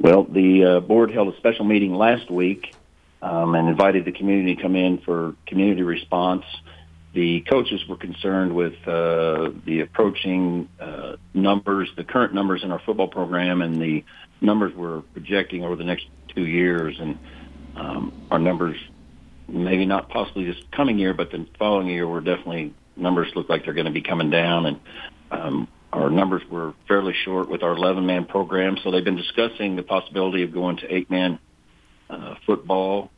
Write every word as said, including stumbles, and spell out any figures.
Well, the uh, board held a special meeting last week um, and invited the community to come in for community response. The coaches were concerned with uh, the approaching uh, numbers, the current numbers in our football program, and the numbers we're projecting over the next two years. And um, our numbers, maybe not possibly this coming year, but the following year, we're definitely, numbers look like they're going to be coming down. And um, our numbers were fairly short with our eleven-man program, so they've been discussing the possibility of going to eight-man uh, football